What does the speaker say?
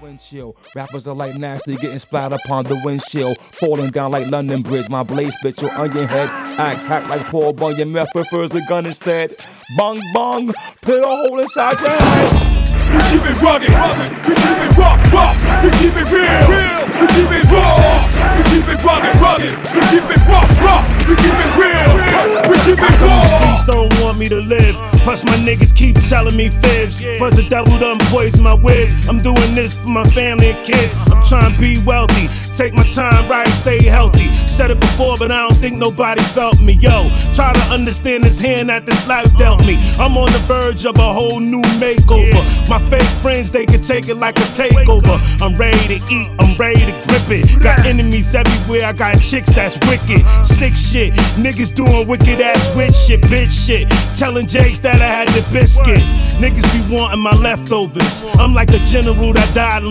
wind chill. Rappers are like nasty, getting splattered upon the windshield. Falling down like London Bridge. My blaze spit your onion head. Axe hack like Paul Bunyan. Meth prefers the gun instead. Bong bong, put a hole inside your head. We keep it rugged, we keep it rough, we keep it real, we keep it raw, we keep it rugged, we keep it rough, we keep it real, we keep it raw. Streets don't want me to live, plus my niggas keep telling me fibs. But the devil done poison my whiz. I'm doing this for my family and kids. I'm trying to be wealthy, take my time right, stay healthy. Said it before, but I don't think nobody felt me. Yo, try to understand this hand that this life dealt me. I'm on the verge of a whole new makeover. My fake friends, they can take it like a takeover. I'm ready to eat, I'm ready to grip it. Got enemies everywhere, I got chicks that's wicked. Sick shit, niggas doing wicked ass witch shit, bitch shit. Telling Jakes that I had the biscuit. Niggas be wanting my leftovers. I'm like a general that died in